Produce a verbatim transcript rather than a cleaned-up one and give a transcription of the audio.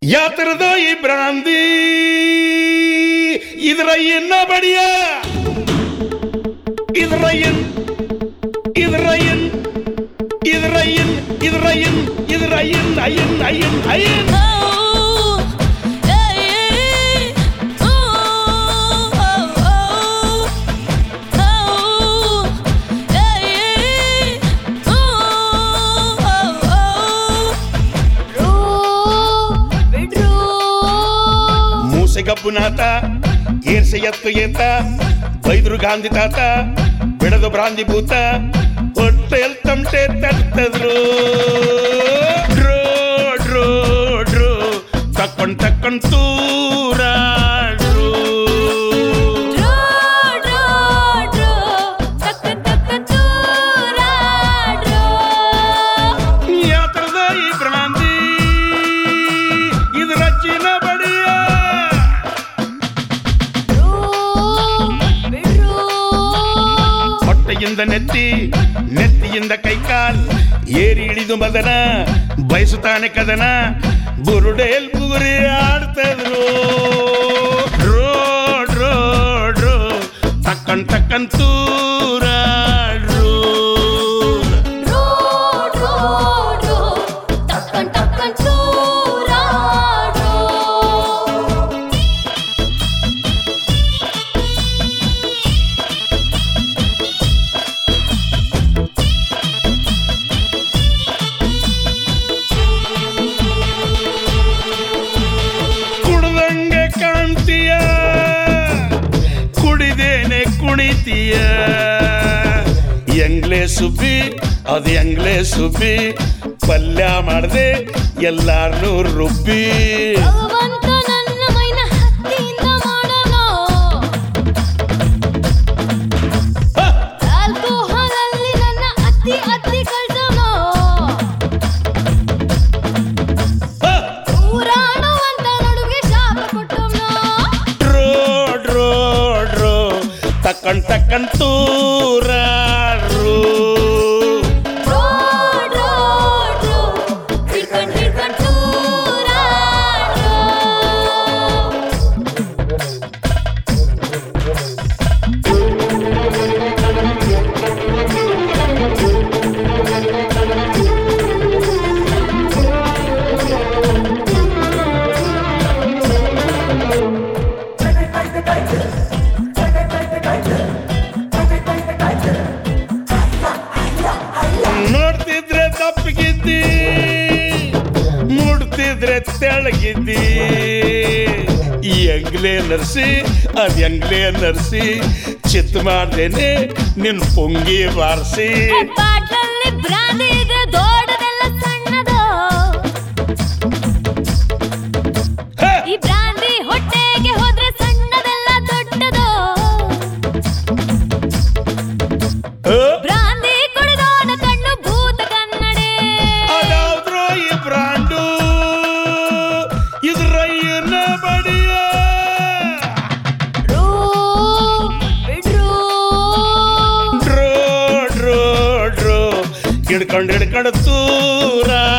ಯಾತರದೋ ಈ ಬ್ರಾಂದಿ ಇದ್ರ ಎನ್ನ ಬಡಿಯ ಇದ್ರ ಎನ್ ಇದ್ರ ಎನ್ ಇದ್ರ ಎನ್ ಇದ್ರ ಎನ್ ಇದ್ರ ಎನ್ ಅಯ್ಯನ್ ಅಯ್ಯನ್ ಅಯ್ಯನ್ ಗಬ್ಬು ನಾತ ಏರ್ಸೆ ಎತ್ತು ಏತ ಬೈದ್ರು ಗಾಂಧಿ ತಾತ ಬಿಡದು ಬ್ರಾಂದಿ ಭೂತ ಹೊಟ್ಟೆಲ್ ತಮಟೆ ತಟ್ಟದ್ರು ಡ್ರೋ ಡ್ರೋ ಡ್ರೋ ತಕ್ಕೊಂಡ್ ತಕ್ಕೊಂಡ್ ತೂರ ಯಾತ್ರದ ಈ ಬ್ರಾಂದಿ ಇದ್ರ ಚಿನ್ನ ಬಡಿಯ ಹೊಟ್ಟೆಯಿಂದ ನೆತ್ತಿ ನೆತ್ತಿಯಿಂದ ಕೈಕಾಲ್ ಏರಿ ಇಳಿದು ಮದನ ಬಯಸುತ್ತಾನೆ ಕದನ ಬುರುಡೇಲ್ ಬುಗುರಿ ಆಡ್ತದ್ರು ಡ್ರೋ ಡ್ರೋ ಡ್ರೋ ತಕ್ಕನ್ ತಕ್ಕನ್ ತೂರ ಕುಡಿದೇನೆ ಕುಣಿತೀಯ ಎಂಗ್ಲೇ ಸುಬ್ಬಿ ಅದು ಎಂಗ್ಲೇ ಸುಬ್ಬಿ ಪಲ್ಯ ಮಾಡದೆ ಎಲ್ಲಾರ್ನೂ ರುಬ್ಬಿ ತಕ್ಕನ್ ತಕ್ಕನ್ ತೂರ ನೋಡ್ತಿದ್ರೆ ತಪ್ಪಿಗಿದ್ದಿ ಮುಡ್ತಿದ್ರೆ ತೆಳಗಿದ್ದಿ ಈ ಎಂಗ್ಲೇ ನರ್ಸಿ ಅದ್ ಎಂಗ್ಲೇ ನರ್ಸಿ ಚಿತ್ ಮಾಡ್ದೇನೆ ನಿನ್ ಪೊಂಗಿ ಬಾರಿಸಿ ಹಿಡ್ಕೊಂಡು ಹಿಡ್ಕೊಂಡು ತೂರ